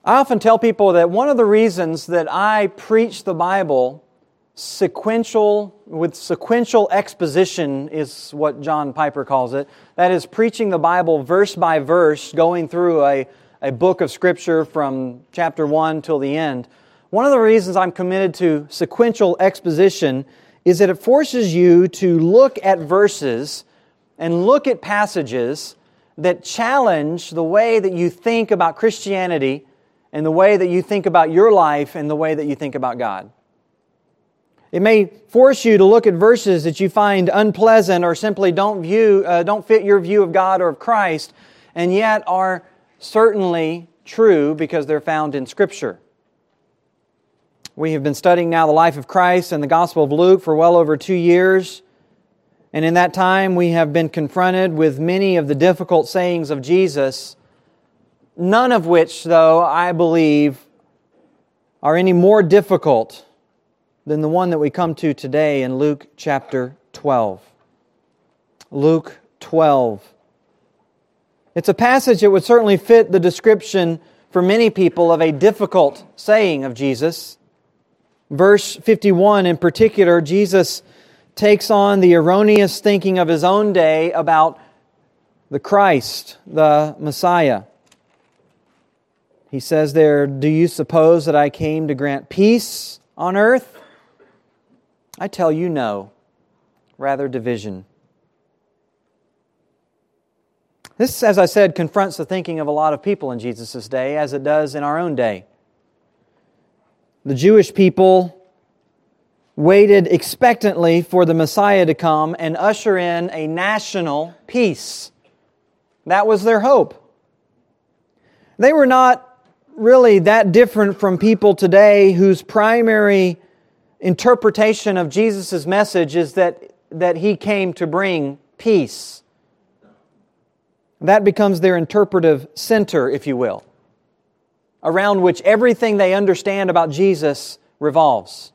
I often tell people that one of the reasons that I preach the Bible with sequential exposition is what John Piper calls it. That is, preaching the Bible verse by verse, going through a book of Scripture from chapter 1 till the end. One of the reasons I'm committed to sequential exposition is that it forces you to look at verses and look at passages that challenge the way that you think about Christianity and the way that you think about your life and the way that you think about God. It may force you to look at verses that you find unpleasant or simply don't fit your view of God or of Christ, and yet are certainly true because they're found in Scripture. We have been studying now the life of Christ and the Gospel of Luke for well over 2 years. And in that time we have been confronted with many of the difficult sayings of Jesus, none of which, though, I believe, are any more difficult than the one that we come to today in Luke chapter 12. Luke 12. It's a passage that would certainly fit the description for many people of a difficult saying of Jesus. Verse 51 in particular, Jesus takes on the erroneous thinking of His own day about the Christ, the Messiah. He says there, "Do you suppose that I came to grant peace on earth? I tell you no, rather division." This, as I said, confronts the thinking of a lot of people in Jesus' day, as it does in our own day. The Jewish people waited expectantly for the Messiah to come and usher in a national peace. That was their hope. They were not really that different from people today whose primary interpretation of Jesus' message is that He came to bring peace. That becomes their interpretive center, if you will, around which everything they understand about Jesus revolves.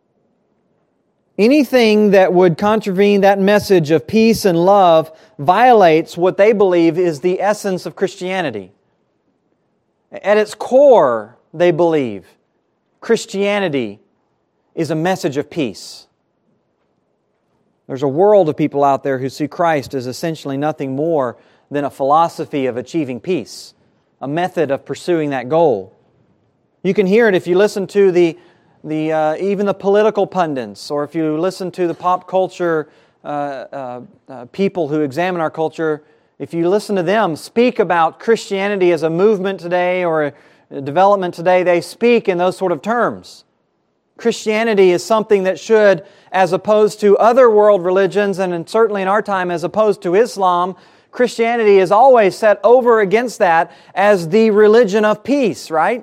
Anything that would contravene that message of peace and love violates what they believe is the essence of Christianity. At its core, they believe Christianity is a message of peace. There's a world of people out there who see Christ as essentially nothing more than a philosophy of achieving peace, a method of pursuing that goal. You can hear it if you listen to even the political pundits, or if you listen to the pop culture people who examine our culture. If you listen to them speak about Christianity as a movement today or a development today, they speak in those sort of terms. Christianity is something that should, as opposed to other world religions, and certainly in our time as opposed to Islam, Christianity is always set over against that as the religion of peace, right?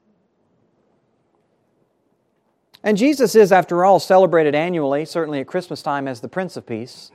And Jesus is, after all, celebrated annually, certainly at Christmas time, as the Prince of Peace.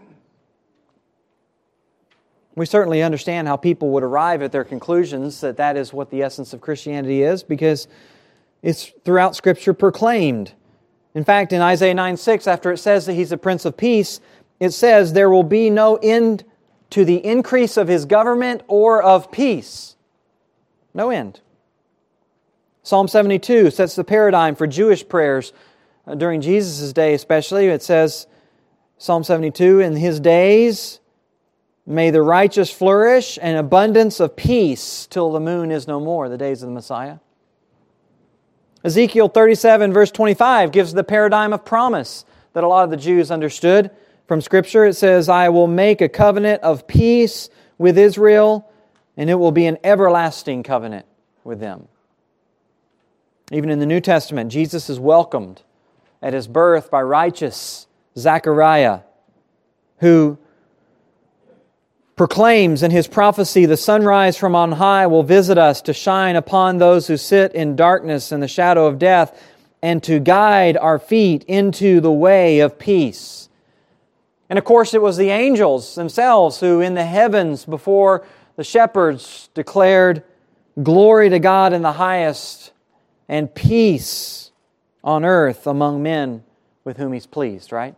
We certainly understand how people would arrive at their conclusions that that is what the essence of Christianity is, because it's throughout Scripture proclaimed. In fact, in Isaiah 9:6, after it says that He's the Prince of Peace, it says there will be no end to the increase of His government or of peace. No end. Psalm 72 sets the paradigm for Jewish prayers during Jesus' day especially. It says, Psalm 72, "In His days may the righteous flourish, and abundance of peace till the moon is no more," the days of the Messiah. Ezekiel 37 verse 25 gives the paradigm of promise that a lot of the Jews understood from Scripture. It says, "I will make a covenant of peace with Israel, and it will be an everlasting covenant with them." Even in the New Testament, Jesus is welcomed at His birth by righteous Zechariah, who proclaims in his prophecy, "The sunrise from on high will visit us to shine upon those who sit in darkness and the shadow of death, and to guide our feet into the way of peace." And of course, it was the angels themselves who in the heavens before the shepherds declared, "Glory to God in the highest, and peace on earth among men with whom He's pleased," right?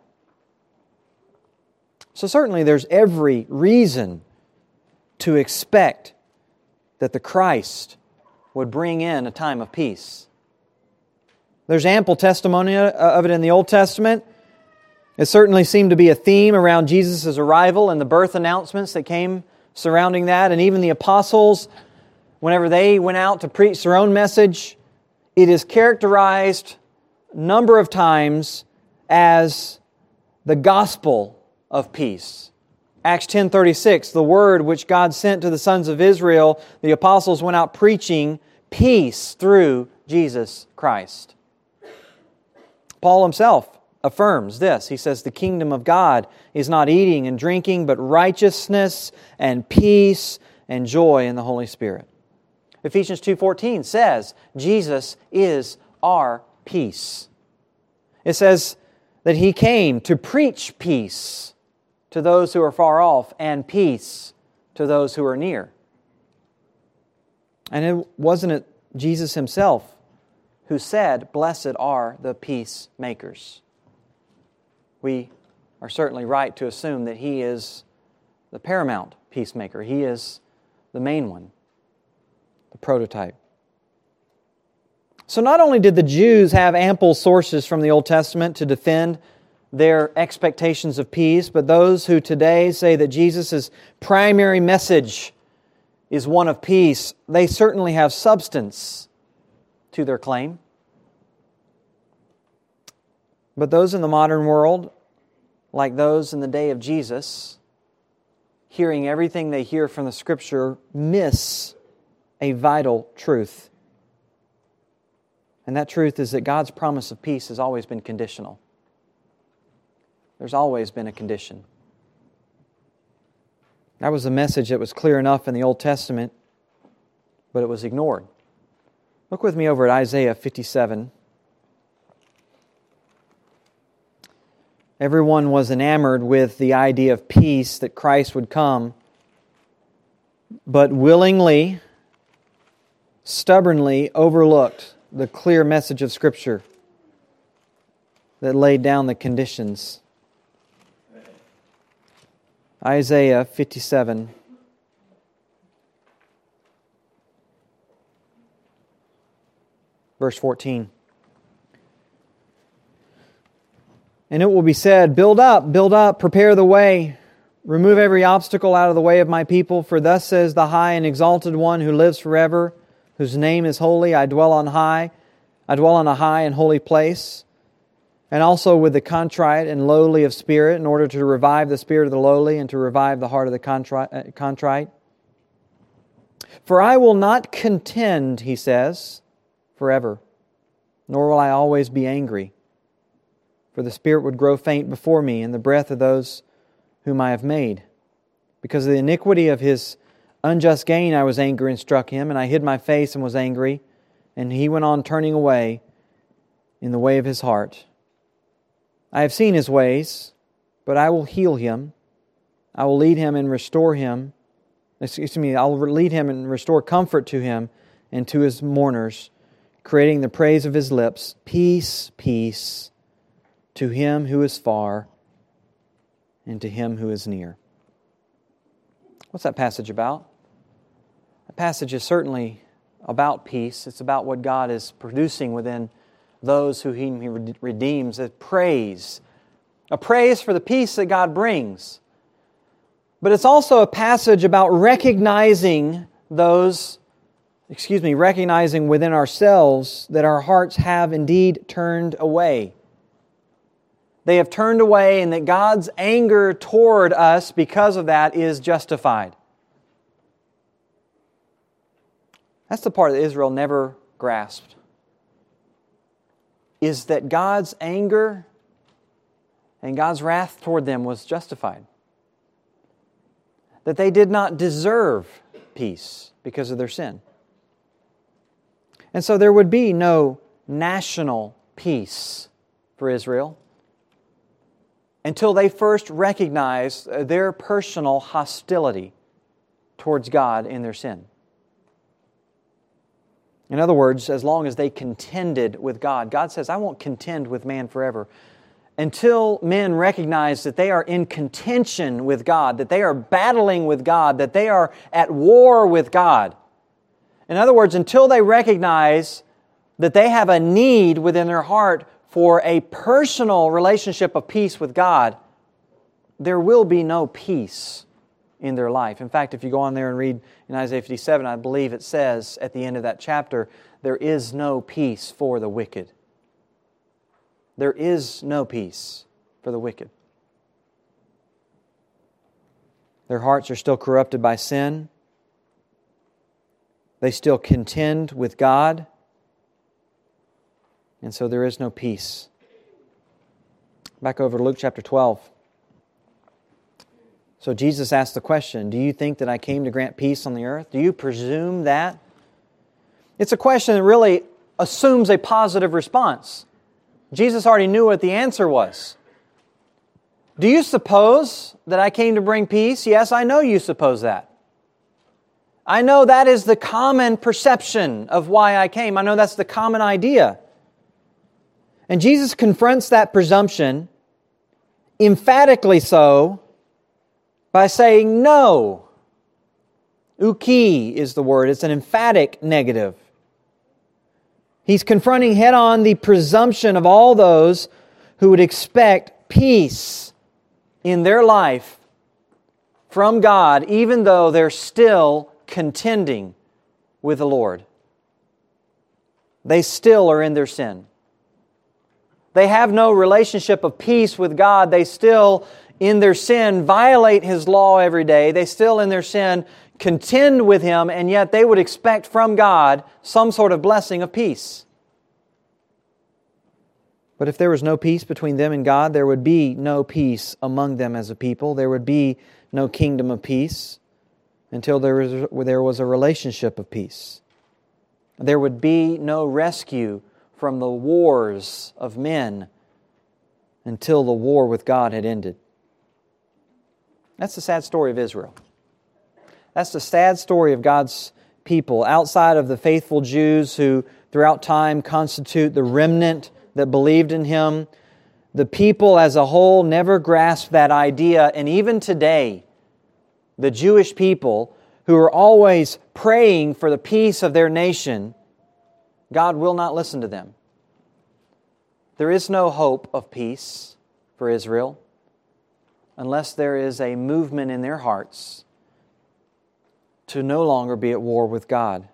So certainly there's every reason to expect that the Christ would bring in a time of peace. There's ample testimony of it in the Old Testament. It certainly seemed to be a theme around Jesus' arrival and the birth announcements that came surrounding that. And even the apostles, whenever they went out to preach their own message, it is characterized a number of times as the gospel of peace. Acts 10:36, the word which God sent to the sons of Israel, the apostles went out preaching peace through Jesus Christ. Paul himself affirms this. He says, the kingdom of God is not eating and drinking, but righteousness and peace and joy in the Holy Spirit. Ephesians 2:14 says, Jesus is our peace. It says that He came to preach peace to those who are far off and peace to those who are near. And wasn't it Jesus Himself who said, blessed are the peacemakers? We are certainly right to assume that He is the paramount peacemaker. He is the main one, the prototype. So not only did the Jews have ample sources from the Old Testament to defend their expectations of peace, but those who today say that Jesus' primary message is one of peace, they certainly have substance to their claim. But those in the modern world, like those in the day of Jesus, hearing everything they hear from the Scripture, miss a vital truth. And that truth is that God's promise of peace has always been conditional. There's always been a condition. That was a message that was clear enough in the Old Testament, but it was ignored. Look with me over at Isaiah 57. Everyone was enamored with the idea of peace, that Christ would come, but willingly, stubbornly overlooked the clear message of Scripture that laid down the conditions. Isaiah 57. Verse 14. And it will be said, build up, prepare the way, remove every obstacle out of the way of my people, for thus says the high and exalted one who lives forever, whose name is holy. I dwell on a high and holy place, and also with the contrite and lowly of spirit, in order to revive the spirit of the lowly and to revive the heart of the contrite. For I will not contend, he says, forever, nor will I always be angry. For the spirit would grow faint before me, and the breath of those whom I have made. Because of the iniquity of his unjust gain I was angry and struck him, and I hid my face and was angry, and he went on turning away in the way of his heart. I have seen his ways, but I will heal him. I will lead him and restore him. I will lead him and restore comfort to him and to his mourners, creating the praise of his lips. Peace, peace, to him who is far and to him who is near. What's that passage about? The passage is certainly about peace. It's about what God is producing within those who He redeems. A praise for the peace that God brings. But it's also a passage about recognizing within ourselves that our hearts have indeed turned away. They have turned away, and that God's anger toward us because of that is justified. That's the part that Israel never grasped. Is that God's anger and God's wrath toward them was justified. That they did not deserve peace because of their sin. And so there would be no national peace for Israel until they first recognized their personal hostility towards God in their sin. In other words, as long as they contended with God, God says, I won't contend with man forever. Until men recognize that they are in contention with God, that they are battling with God, that they are at war with God. In other words, until they recognize that they have a need within their heart for a personal relationship of peace with God, there will be no peace in their life. In fact, if you go on there and read in Isaiah 57, I believe it says at the end of that chapter, there is no peace for the wicked. There is no peace for the wicked. Their hearts are still corrupted by sin. They still contend with God. And so there is no peace. Back over to Luke chapter 12. So Jesus asked the question, do you think that I came to grant peace on the earth? Do you presume that? It's a question that really assumes a positive response. Jesus already knew what the answer was. Do you suppose that I came to bring peace? Yes, I know you suppose that. I know that is the common perception of why I came. I know that's the common idea. And Jesus confronts that presumption, emphatically so, by saying no. Uki is the word. It's an emphatic negative. He's confronting head-on the presumption of all those who would expect peace in their life from God, even though they're still contending with the Lord. They still are in their sin. They have no relationship of peace with God. They still, in their sin, violate His law every day. They still, in their sin, contend with Him, and yet they would expect from God some sort of blessing of peace. But if there was no peace between them and God, there would be no peace among them as a people. There would be no kingdom of peace until there was a relationship of peace. There would be no rescue from the wars of men until the war with God had ended. That's the sad story of Israel. That's the sad story of God's people, outside of the faithful Jews who throughout time constitute the remnant that believed in Him. The people as a whole never grasped that idea, and even today, the Jewish people who are always praying for the peace of their nation, God will not listen to them. There is no hope of peace for Israel unless there is a movement in their hearts to no longer be at war with God.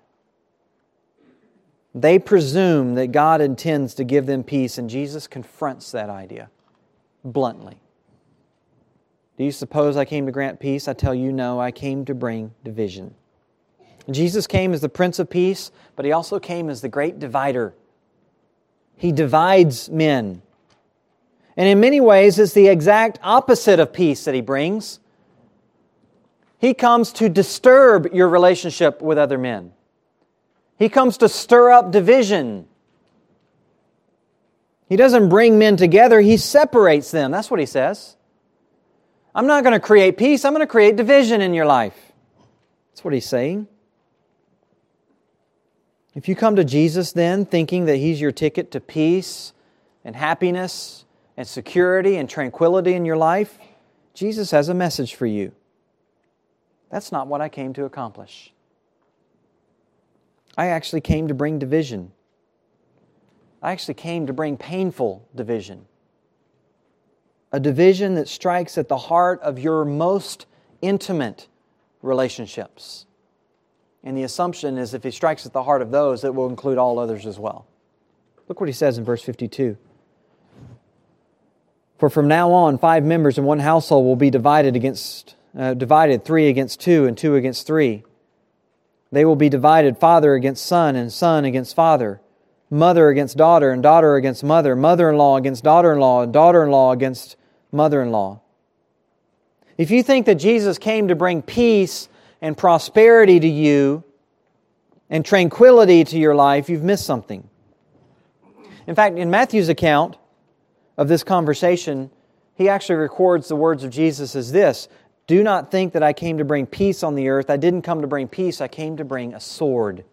They presume that God intends to give them peace, and Jesus confronts that idea bluntly. Do you suppose I came to grant peace? I tell you, no, I came to bring division. Jesus came as the Prince of Peace, but He also came as the great divider. He divides men. And in many ways, it's the exact opposite of peace that He brings. He comes to disturb your relationship with other men. He comes to stir up division. He doesn't bring men together, He separates them. That's what He says. I'm not going to create peace, I'm going to create division in your life. That's what He's saying. If you come to Jesus then thinking that He's your ticket to peace and happiness and security and tranquility in your life, Jesus has a message for you. That's not what I came to accomplish. I actually came to bring division. I actually came to bring painful division. A division that strikes at the heart of your most intimate relationships. And the assumption is if He strikes at the heart of those, it will include all others as well. Look what He says in verse 52. For from now on, 5 members in one household will be divided 3 against 2 and 2 against 3. They will be divided, father against son and son against father, mother against daughter and daughter against mother, mother-in-law against daughter-in-law and daughter-in-law against mother-in-law. If you think that Jesus came to bring peace and prosperity to you and tranquility to your life, you've missed something. In fact, in Matthew's account of this conversation, he actually records the words of Jesus as this: do not think that I came to bring peace on the earth. I didn't come to bring peace, I came to bring a sword.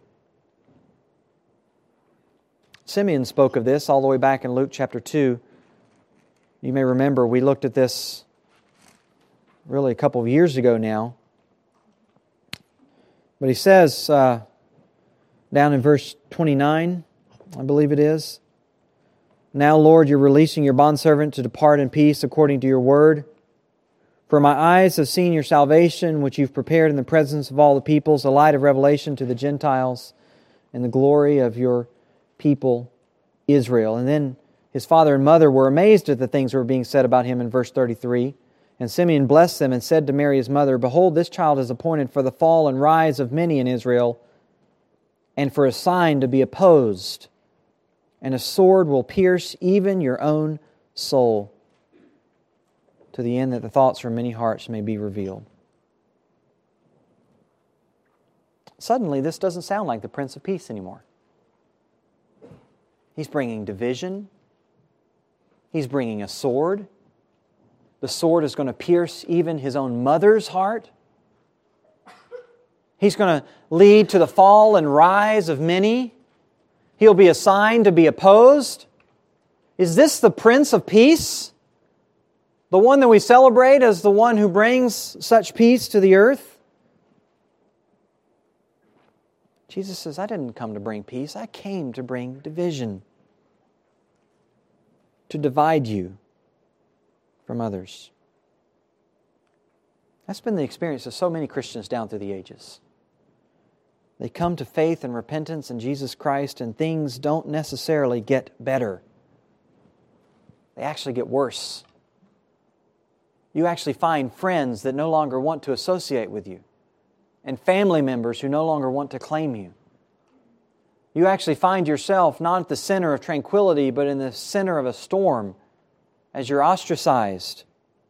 Simeon spoke of this all the way back in Luke chapter 2. You may remember we looked at this really a couple of years ago now. But he says, Down in verse 29, I believe it is. Now, Lord, you're releasing your bondservant to depart in peace according to your word. For my eyes have seen your salvation, which you've prepared in the presence of all the peoples, a light of revelation to the Gentiles, and the glory of your people Israel. And then his father and mother were amazed at the things that were being said about him in verse 33. And Simeon blessed them and said to Mary his mother, Behold, this child is appointed for the fall and rise of many in Israel, and for a sign to be opposed, and a sword will pierce even your own soul, to the end that the thoughts from many hearts may be revealed. Suddenly, this doesn't sound like the Prince of Peace anymore. He's bringing division. He's bringing a sword. The sword is going to pierce even his own mother's heart. He's going to lead to the fall and rise of many. He'll be a sign to be opposed. Is this the Prince of Peace? The one that we celebrate as the one who brings such peace to the earth? Jesus says, I didn't come to bring peace. I came to bring division. To divide you from others. That's been the experience of so many Christians down through the ages. They come to faith and repentance in Jesus Christ, and things don't necessarily get better. They actually get worse. You actually find friends that no longer want to associate with you, and family members who no longer want to claim you. You actually find yourself not at the center of tranquility, but in the center of a storm as you're ostracized.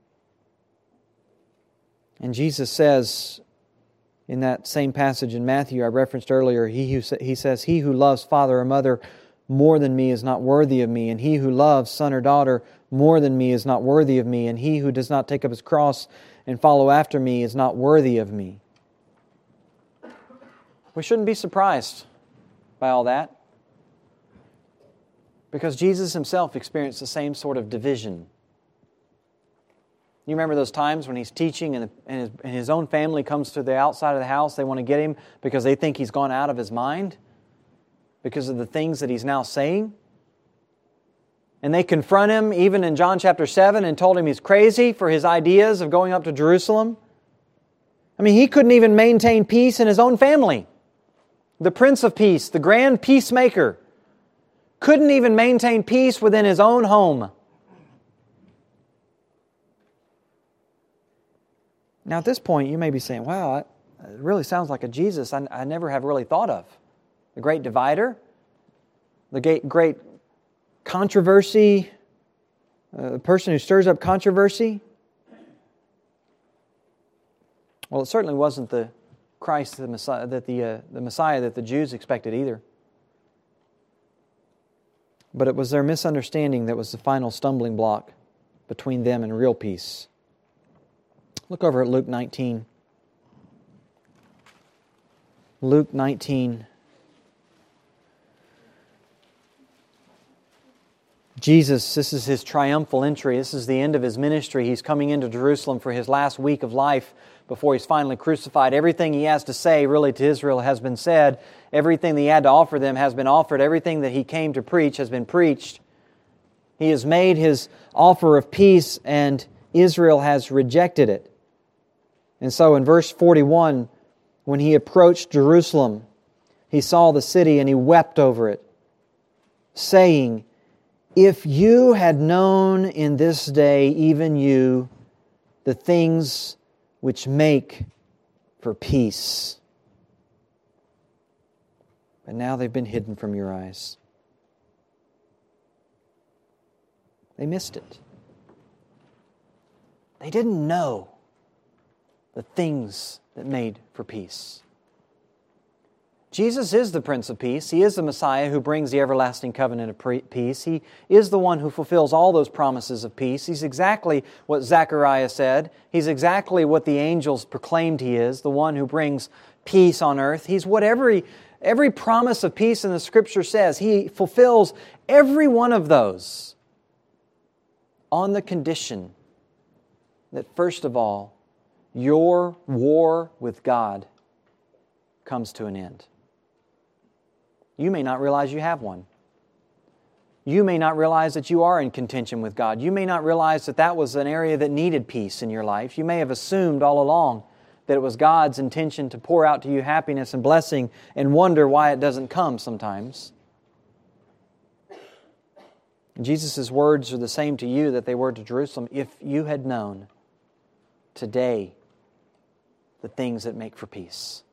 And Jesus says, in that same passage in Matthew I referenced earlier, he says, He who loves father or mother more than me is not worthy of me, and he who loves son or daughter more than me is not worthy of me, and he who does not take up his cross and follow after me is not worthy of me. We shouldn't be surprised by all that, because Jesus Himself experienced the same sort of division. You remember those times when He's teaching and his own family comes to the outside of the house. They want to get Him because they think He's gone out of His mind because of the things that He's now saying. And they confront Him even in John chapter 7 and told Him He's crazy for His ideas of going up to Jerusalem. I mean, He couldn't even maintain peace in His own family. The Prince of Peace, the grand peacemaker, couldn't even maintain peace within His own home. Now at this point you may be saying, wow, it really sounds like a Jesus I never have really thought of. The great divider, the great controversy, the person who stirs up controversy. Well, it certainly wasn't the Christ, the Messiah, the Messiah that the Jews expected either. But it was their misunderstanding that was the final stumbling block between them and real peace. Look over at Luke 19. Luke 19. Jesus, this is His triumphal entry. This is the end of His ministry. He's coming into Jerusalem for His last week of life before He's finally crucified. Everything He has to say really to Israel has been said. Everything that He had to offer them has been offered. Everything that He came to preach has been preached. He has made His offer of peace, and Israel has rejected it. And so in verse 41, when He approached Jerusalem, He saw the city and He wept over it, saying, If you had known in this day, even you, the things which make for peace. But now they've been hidden from your eyes. They missed it. They didn't know the things that made for peace. Jesus is the Prince of Peace. He is the Messiah who brings the everlasting covenant of peace. He is the one who fulfills all those promises of peace. He's exactly what Zechariah said. He's exactly what the angels proclaimed He is, the one who brings peace on earth. He's what every promise of peace in the Scripture says. He fulfills every one of those on the condition that, first of all, your war with God comes to an end. you may not realize you have one. You may not realize that you are in contention with God. You may not realize that that was an area that needed peace in your life. You may have assumed all along that it was God's intention to pour out to you happiness and blessing and wonder why it doesn't come sometimes. Jesus' words are the same to you that they were to Jerusalem. If you had known today the things that make for peace.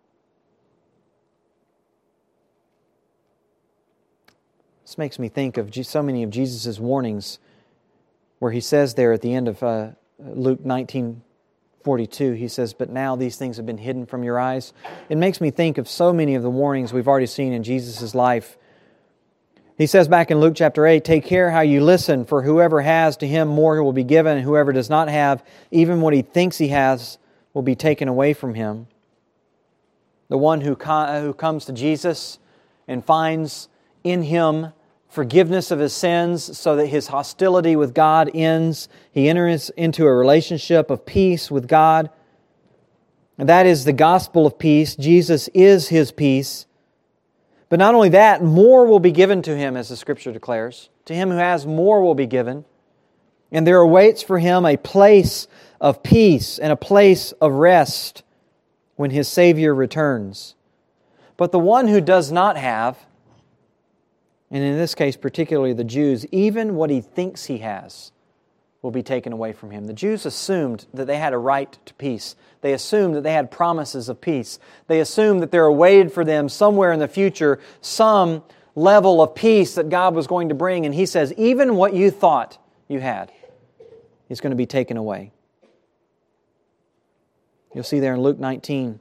This makes me think of so many of Jesus' warnings where He says there at the end of Luke 19:42, He says, "But now these things have been hidden from your eyes." It makes me think of so many of the warnings we've already seen in Jesus' life. He says back in Luke chapter 8, "Take care how you listen, for whoever has, to him more will be given, and whoever does not have, even what he thinks he has, will be taken away from him." The one who comes to Jesus and finds in Him forgiveness of his sins so that his hostility with God ends. He enters into a relationship of peace with God. And that is the gospel of peace. Jesus is his peace. But not only that, more will be given to him, as the Scripture declares. To him who has, more will be given. And there awaits for him a place of peace and a place of rest when his Savior returns. But the one who does not have, and in this case particularly the Jews, even what he thinks he has will be taken away from him. The Jews assumed that they had a right to peace. They assumed that they had promises of peace. They assumed that there awaited for them somewhere in the future some level of peace that God was going to bring. And He says, even what you thought you had is going to be taken away. You'll see there in Luke 19,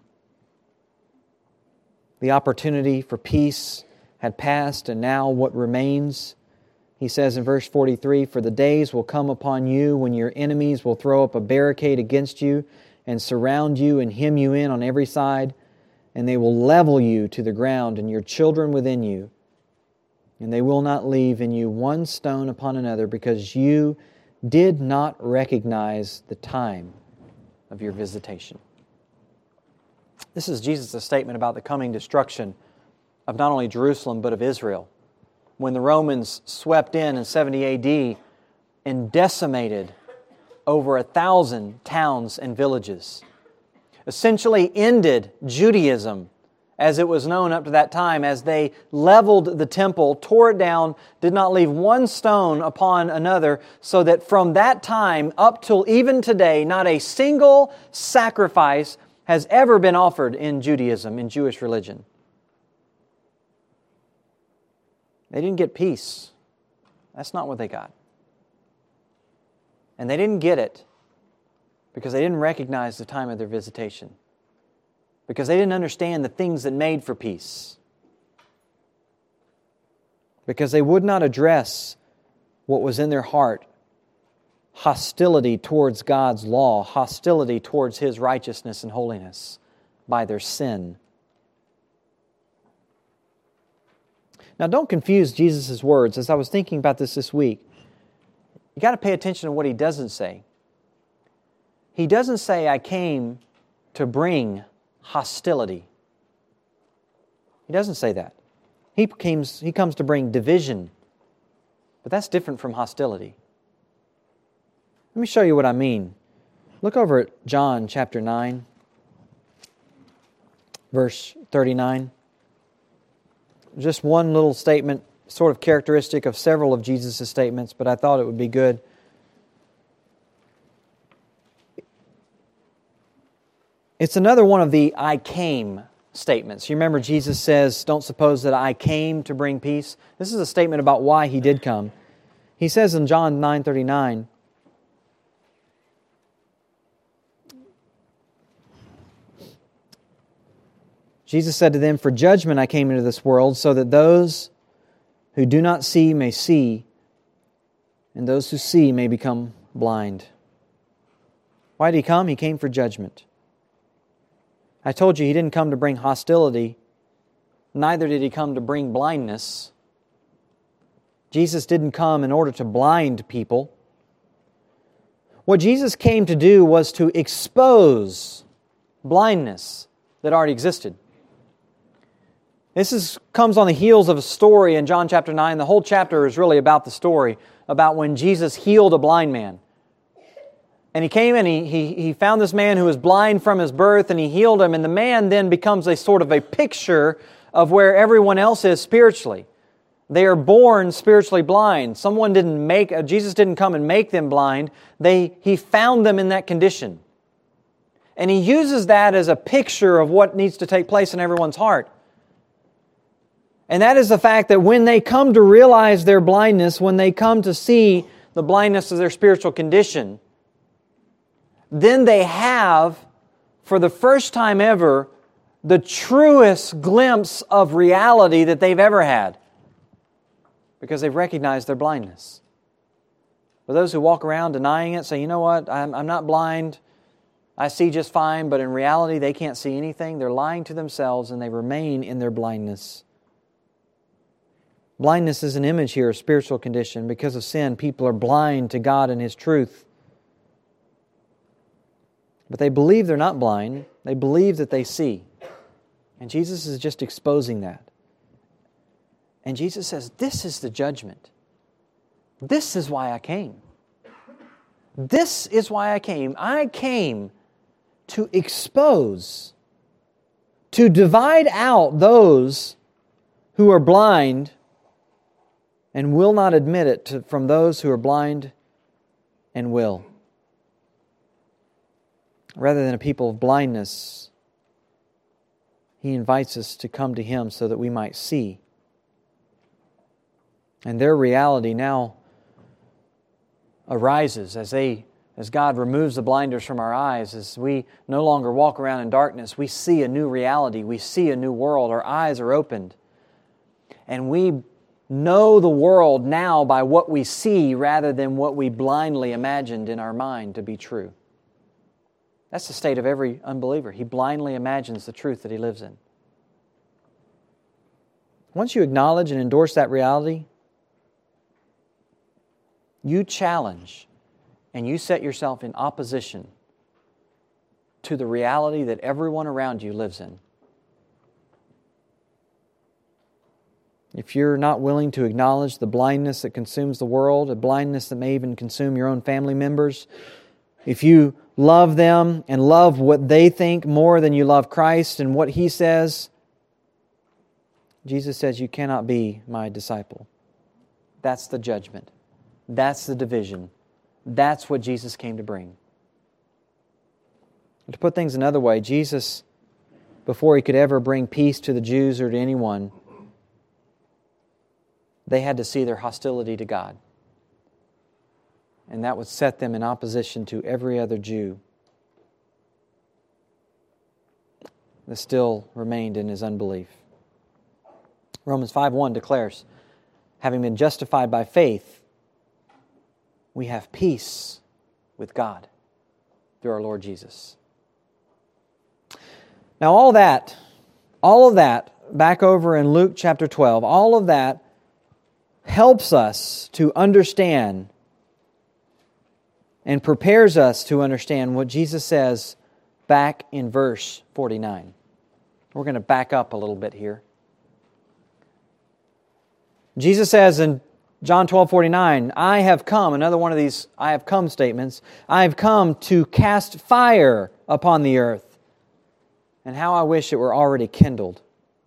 the opportunity for peace had passed, and now what remains? He says in verse 43, "For the days will come upon you when your enemies will throw up a barricade against you and surround you and hem you in on every side, and they will level you to the ground and your children within you, and they will not leave in you one stone upon another, because you did not recognize the time of your visitation." This is Jesus' statement about the coming destruction of not only Jerusalem, but of Israel. When the Romans swept in 70 A.D. and decimated over 1,000 towns and villages, essentially ended Judaism as it was known up to that time, as they leveled the temple, tore it down, did not leave one stone upon another, so that from that time up till even today, not a single sacrifice has ever been offered in Judaism, in Jewish religion. They didn't get peace. That's not what they got. And they didn't get it because they didn't recognize the time of their visitation. Because they didn't understand the things that made for peace. Because they would not address what was in their heart. Hostility towards God's law, hostility towards His righteousness and holiness by their sin. Now, don't confuse Jesus' words. As I was thinking about this week, you got to pay attention to what He doesn't say. He doesn't say, "I came to bring hostility." He doesn't say that. He comes to bring division. But that's different from hostility. Let me show you what I mean. Look over at John chapter 9, verse 39. Just one little statement, sort of characteristic of several of Jesus' statements, but I thought it would be good. It's another one of the "I came" statements. You remember Jesus says, "Don't suppose that I came to bring peace." This is a statement about why He did come. He says in John 9:39, Jesus said to them, "For judgment I came into this world, so that those who do not see may see, and those who see may become blind." Why did He come? He came for judgment. I told you He didn't come to bring hostility. Neither did He come to bring blindness. Jesus didn't come in order to blind people. What Jesus came to do was to expose blindness that already existed. Comes on the heels of a story in John chapter 9. The whole chapter is really about the story, about when Jesus healed a blind man. And He came and he found this man who was blind from his birth, and He healed him. And the man then becomes a sort of a picture of where everyone else is spiritually. They are born spiritually blind. Jesus didn't come and make them blind. He found them in that condition. And He uses that as a picture of what needs to take place in everyone's heart. And that is the fact that when they come to realize their blindness, when they come to see the blindness of their spiritual condition, then they have, for the first time ever, the truest glimpse of reality that they've ever had, because they've recognized their blindness. For those who walk around denying it, say, you know what, I'm not blind, I see just fine, but in reality they can't see anything. They're lying to themselves and they remain in their blindness. Blindness is an image here of spiritual condition. Because of sin, people are blind to God and His truth. But they believe they're not blind. They believe that they see. And Jesus is just exposing that. And Jesus says, this is the judgment. This is why I came. This is why I came. I came to expose, to divide out those who are blind and will not admit it from those who are blind and will. Rather than a people of blindness, He invites us to come to Him so that we might see. And their reality now arises as God removes the blinders from our eyes, as we no longer walk around in darkness. We see a new reality. We see a new world. Our eyes are opened. And we know the world now by what we see rather than what we blindly imagined in our mind to be true. That's the state of every unbeliever. He blindly imagines the truth that he lives in. Once you acknowledge and endorse that reality, you challenge and you set yourself in opposition to the reality that everyone around you lives in. If you're not willing to acknowledge the blindness that consumes the world, a blindness that may even consume your own family members, if you love them and love what they think more than you love Christ and what He says, Jesus says you cannot be my disciple. That's the judgment. That's the division. That's what Jesus came to bring. To put things another way, Jesus, before He could ever bring peace to the Jews or to anyone, they had to see their hostility to God. And that would set them in opposition to every other Jew that still remained in his unbelief. Romans 5:1 declares, having been justified by faith, we have peace with God through our Lord Jesus. Now all of that, back over in Luke chapter 12, all of that helps us to understand and prepares us to understand what Jesus says back in verse 49. We're going to back up a little bit here. Jesus says in John 12:49, I have come, another one of these I have come statements, I have come to cast fire upon the earth. And how I wish it were already kindled.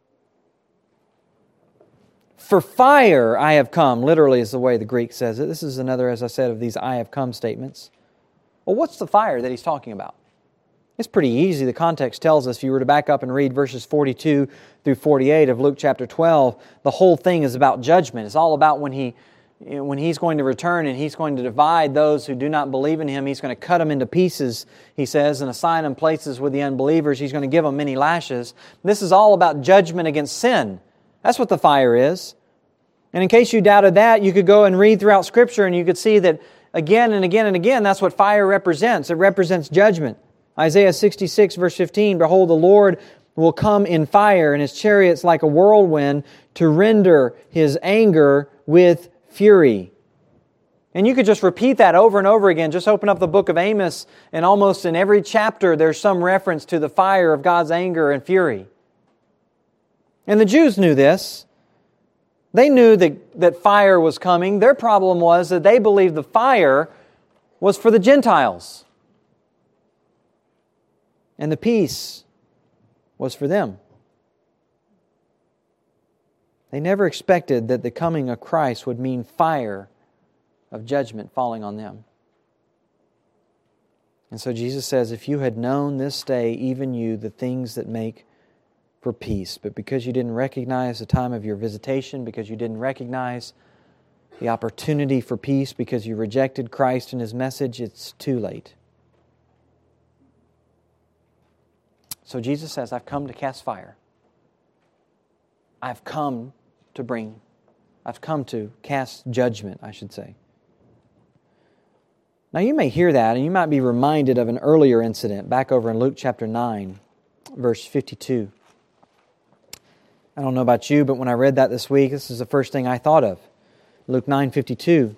For fire I have come, literally is the way the Greek says it. This is another, as I said, of these I have come statements. Well, what's the fire that He's talking about? It's pretty easy. The context tells us, if you were to back up and read verses 42 through 48 of Luke chapter 12, the whole thing is about judgment. It's all about when He's going to return and He's going to divide those who do not believe in Him. He's going to cut them into pieces, He says, and assign them places with the unbelievers. He's going to give them many lashes. This is all about judgment against sin. That's what the fire is. And in case you doubted that, you could go and read throughout Scripture and you could see that again and again and again, that's what fire represents. It represents judgment. Isaiah 66 verse 15, behold, the Lord will come in fire, and His chariots like a whirlwind to render His anger with fury. And you could just repeat that over and over again. Just open up the book of Amos, and almost in every chapter there's some reference to the fire of God's anger and fury. And the Jews knew this. They knew that fire was coming. Their problem was that they believed the fire was for the Gentiles. And the peace was for them. They never expected that the coming of Christ would mean fire of judgment falling on them. And so Jesus says, if you had known this day, even you, the things that make for peace, but because you didn't recognize the time of your visitation, because you didn't recognize the opportunity for peace, because you rejected Christ and His message, it's too late. So Jesus says, I've come to cast fire. I've come to cast judgment, I should say. Now you may hear that and you might be reminded of an earlier incident back over in Luke chapter 9, verse 52. I don't know about you, but when I read that this week, this is the first thing I thought of. Luke 9:52.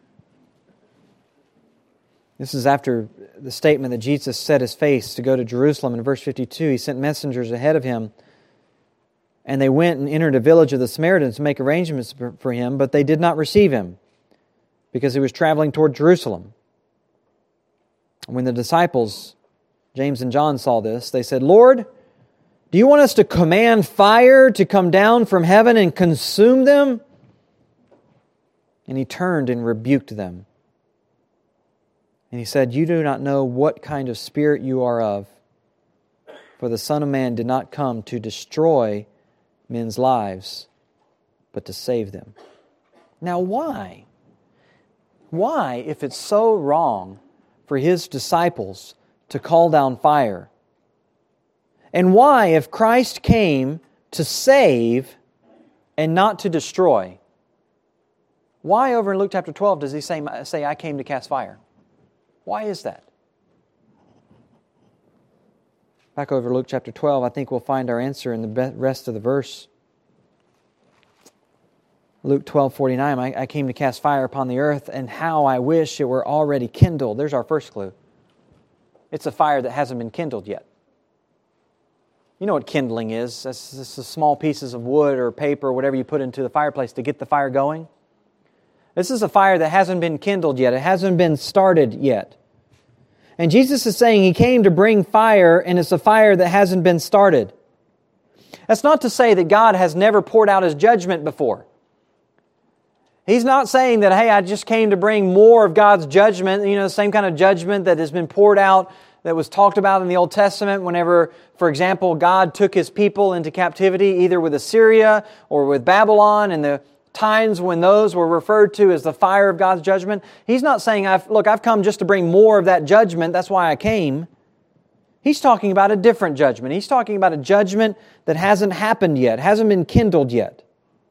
This is after the statement that Jesus set His face to go to Jerusalem. In verse 52, He sent messengers ahead of Him, and they went and entered a village of the Samaritans to make arrangements for Him, but they did not receive Him, because He was traveling toward Jerusalem. When the disciples, James and John, saw this, they said, Lord, do you want us to command fire to come down from heaven and consume them? And He turned and rebuked them. And He said, you do not know what kind of spirit you are of, for the Son of Man did not come to destroy men's lives, but to save them. Now why? Why, if it's so wrong for His disciples to call down fire? And why, if Christ came to save and not to destroy, why over in Luke chapter 12 does He say I came to cast fire? Why is that? Back over Luke chapter 12, I think we'll find our answer in the rest of the verse. Luke 12:49, I came to cast fire upon the earth, and how I wish it were already kindled. There's our first clue. It's a fire that hasn't been kindled yet. You know what kindling is. That's just the small pieces of wood or paper or whatever you put into the fireplace to get the fire going. This is a fire that hasn't been kindled yet. It hasn't been started yet. And Jesus is saying He came to bring fire, and it's a fire that hasn't been started. That's not to say that God has never poured out His judgment before. He's not saying that, hey, I just came to bring more of God's judgment, the same kind of judgment that has been poured out, that was talked about in the Old Testament whenever, for example, God took His people into captivity, either with Assyria or with Babylon, and the times when those were referred to as the fire of God's judgment. He's not saying, I've come just to bring more of that judgment, that's why I came. He's talking about a different judgment. He's talking about a judgment that hasn't happened yet, hasn't been kindled yet.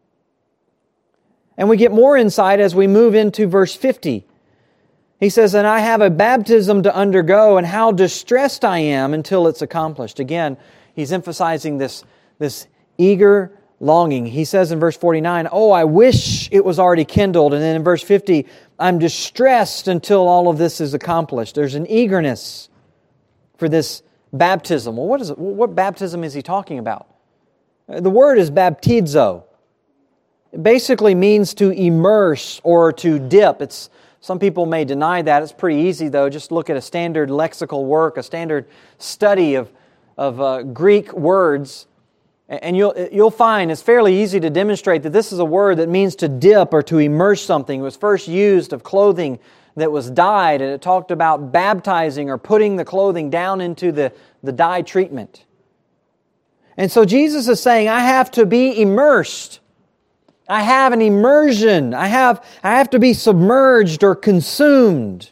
And we get more insight as we move into verse 50. He says, and I have a baptism to undergo, and how distressed I am until it's accomplished. Again, he's emphasizing this eager longing. He says in verse 49, oh, I wish it was already kindled. And then in verse 50, I'm distressed until all of this is accomplished. There's an eagerness for this baptism. Well, what baptism is he talking about? The word is baptizo. It basically means to immerse or to dip. Some people may deny that. It's pretty easy, though. Just look at a standard lexical work, a standard study of Greek words, and you'll find it's fairly easy to demonstrate that this is a word that means to dip or to immerse something. It was first used of clothing that was dyed, and it talked about baptizing or putting the clothing down into the dye treatment. And so Jesus is saying, I have to be immersed. I have an immersion. I have to be submerged or consumed.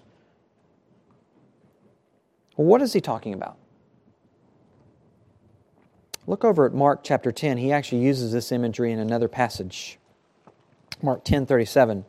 Well, what is he talking about? Look over at Mark chapter 10. He actually uses this imagery in another passage. Mark 10:37.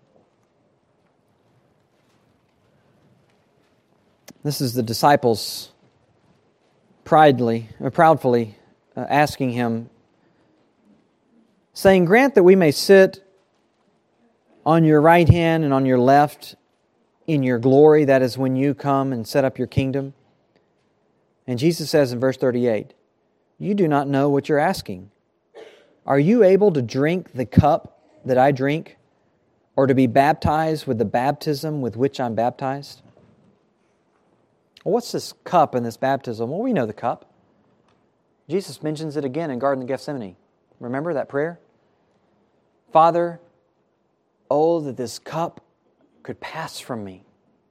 This is the disciples proudly asking Him, saying, grant that we may sit on your right hand and on your left in your glory, that is when you come and set up your kingdom. And Jesus says in verse 38, you do not know what you're asking. Are you able to drink the cup that I drink, or to be baptized with the baptism with which I'm baptized? Well, what's this cup and this baptism? Well, we know the cup. Jesus mentions it again in Garden of Gethsemane. Remember that prayer? Father, oh, that this cup could pass from me.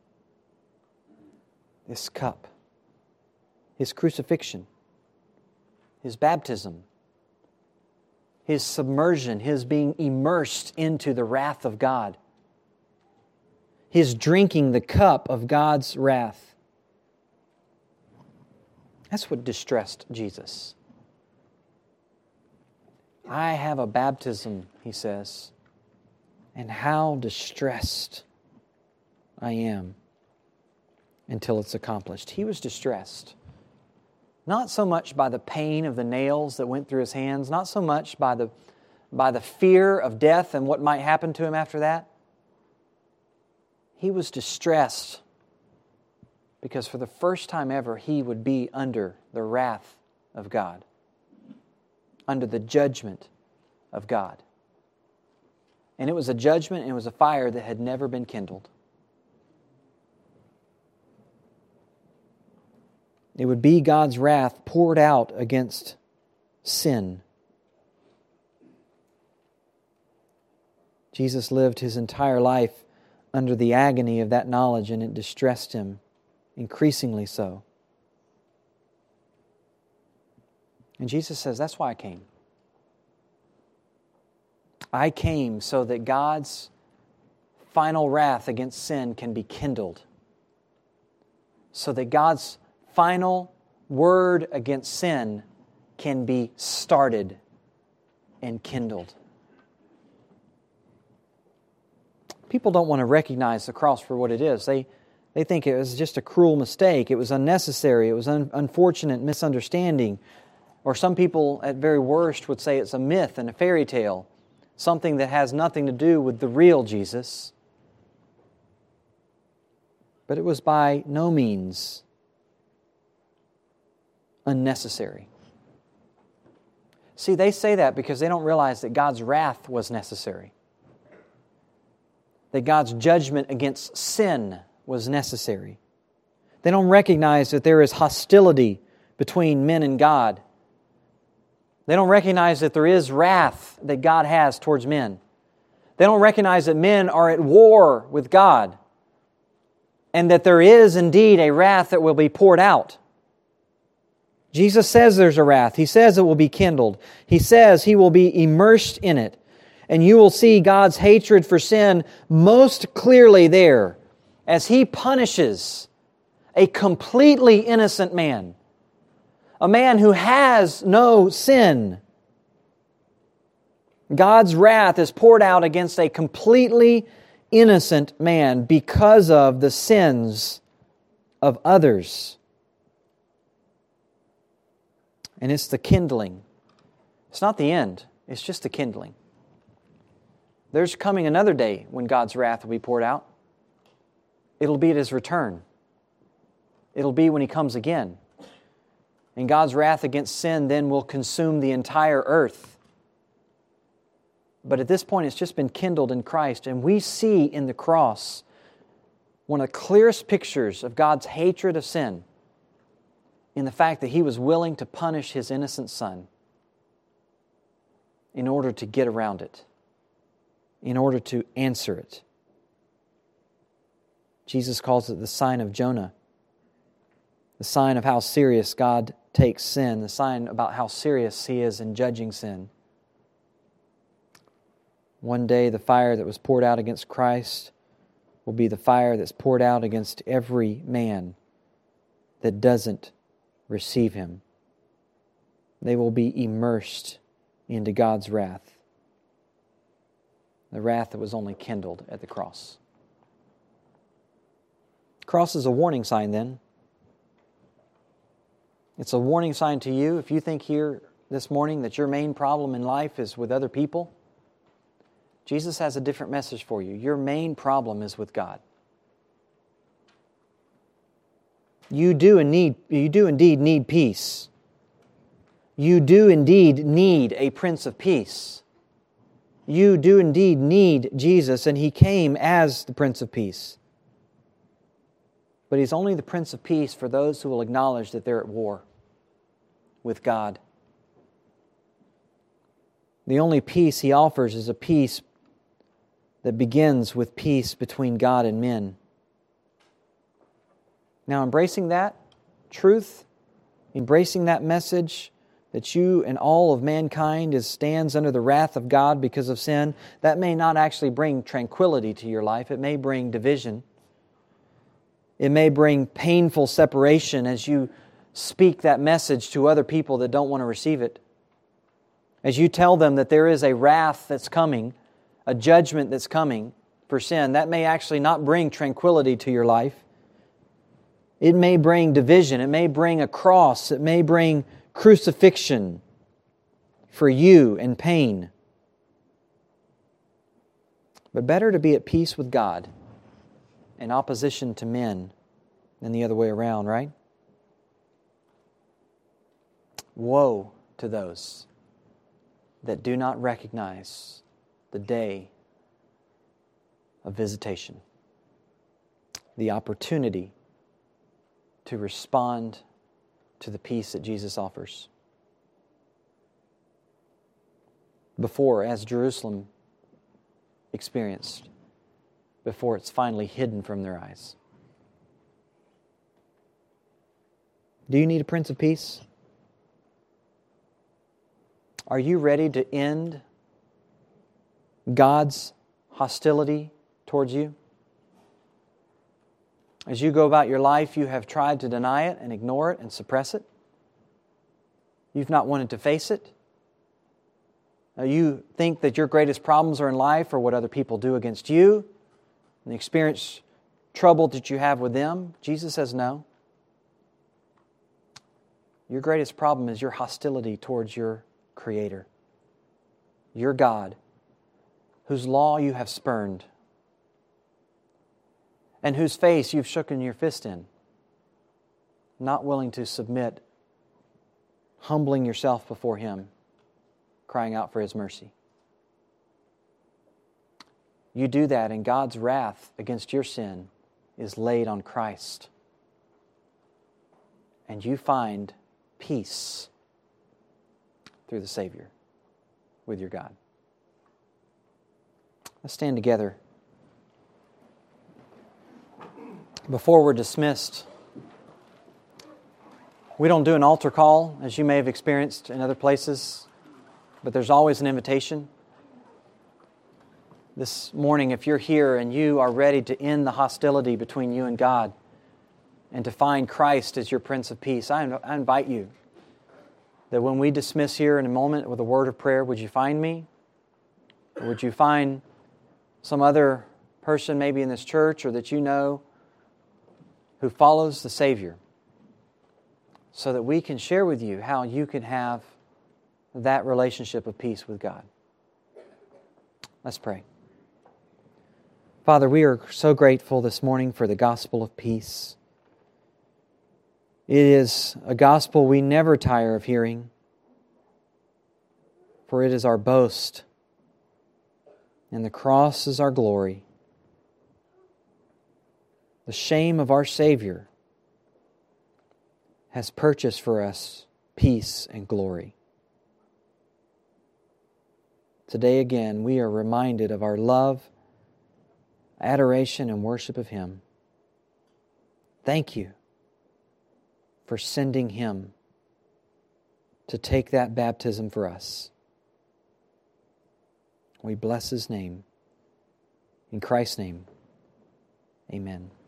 This cup. His crucifixion. His baptism. His submersion. His being immersed into the wrath of God. His drinking the cup of God's wrath. That's what distressed Jesus. I have a baptism, He says, and how distressed I am until it's accomplished. He was distressed. Not so much by the pain of the nails that went through His hands, not so much by the fear of death and what might happen to Him after that. He was distressed because for the first time ever, He would be under the wrath of God, under the judgment of God. And it was a judgment and it was a fire that had never been kindled. It would be God's wrath poured out against sin. Jesus lived His entire life under the agony of that knowledge, and it distressed Him, increasingly so. And Jesus says, that's why I came. I came so that God's final wrath against sin can be kindled. So that God's final word against sin can be started and kindled. People don't want to recognize the cross for what it is. They think it was just a cruel mistake. It was unnecessary. It was an unfortunate misunderstanding. Or some people, at very worst, would say it's a myth and a fairy tale. Something that has nothing to do with the real Jesus. But it was by no means unnecessary. See, they say that because they don't realize that God's wrath was necessary. That God's judgment against sin was necessary. They don't recognize that there is hostility between men and God. They don't recognize that there is wrath that God has towards men. They don't recognize that men are at war with God, and that there is indeed a wrath that will be poured out. Jesus says there's a wrath. He says it will be kindled. He says He will be immersed in it. And you will see God's hatred for sin most clearly there as He punishes a completely innocent man. A man who has no sin. God's wrath is poured out against a completely innocent man because of the sins of others. And it's the kindling. It's not the end. It's just the kindling. There's coming another day when God's wrath will be poured out. It'll be at His return. It'll be when He comes again. And God's wrath against sin then will consume the entire earth. But at this point, it's just been kindled in Christ. And we see in the cross one of the clearest pictures of God's hatred of sin in the fact that He was willing to punish His innocent Son in order to get around it, in order to answer it. Jesus calls it the sign of Jonah, the sign of how serious God takes sin, the sign about how serious He is in judging sin. One day, the fire that was poured out against Christ will be the fire that's poured out against every man that doesn't receive Him. They will be immersed into God's wrath, the wrath that was only kindled at the cross. The cross is a warning sign then. It's a warning sign to you if you think here this morning that your main problem in life is with other people. Jesus has a different message for you. Your main problem is with God. You do indeed need peace. You do indeed need a Prince of Peace. You do indeed need Jesus, and He came as the Prince of Peace. But He's only the Prince of Peace for those who will acknowledge that they're at war with God. The only peace He offers is a peace that begins with peace between God and men. Now, embracing that truth, embracing that message that you and all of mankind stands under the wrath of God because of sin, that may not actually bring tranquility to your life. It may bring division. It may bring painful separation as you speak that message to other people that don't want to receive it. As you tell them that there is a wrath that's coming, a judgment that's coming for sin, that may actually not bring tranquility to your life. It may bring division. It may bring a cross. It may bring crucifixion for you and pain. But better to be at peace with God in opposition to men than the other way around, right? Woe to those that do not recognize the day of visitation, the opportunity to respond to the peace that Jesus offers. Before, as Jerusalem experienced, before it's finally hidden from their eyes. Do you need a Prince of Peace? Are you ready to end God's hostility towards you? As you go about your life, you have tried to deny it and ignore it and suppress it. You've not wanted to face it. You think that your greatest problems are in life are what other people do against you and the experience trouble that you have with them. Jesus says no. Your greatest problem is your hostility towards your Creator, your God, whose law you have spurned, and whose face you've shooken your fist in, not willing to submit, humbling yourself before Him, crying out for His mercy. You do that, and God's wrath against your sin is laid on Christ. And you find peace through the Savior with your God. Let's stand together. Before we're dismissed, we don't do an altar call, as you may have experienced in other places, but there's always an invitation. This morning, if you're here and you are ready to end the hostility between you and God and to find Christ as your Prince of Peace, I invite you that when we dismiss here in a moment with a word of prayer, would you find me? Or would you find some other person maybe in this church or that you know who follows the Savior, so that we can share with you how you can have that relationship of peace with God. Let's pray. Father, we are so grateful this morning for the gospel of peace. It is a gospel we never tire of hearing, for it is our boast, and the cross is our glory. The shame of our Savior has purchased for us peace and glory. Today again, we are reminded of our love, adoration, and worship of Him. Thank you for sending Him to take that baptism for us. We bless His name. In Christ's name, amen.